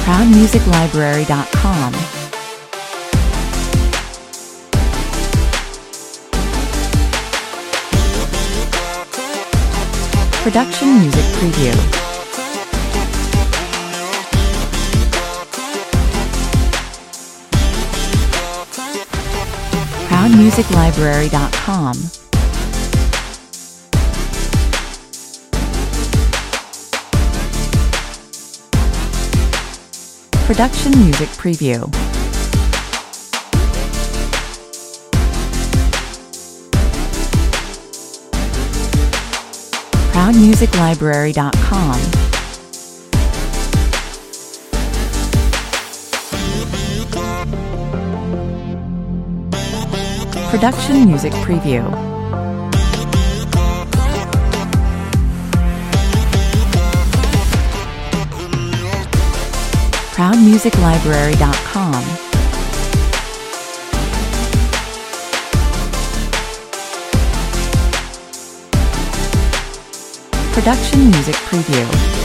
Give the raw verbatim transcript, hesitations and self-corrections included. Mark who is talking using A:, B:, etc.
A: proud music library dot com. Production Music Preview. proud music library dot com. Production Music Preview. proud music library dot com. Production Music Preview. proud music library dot com. Production Music Preview.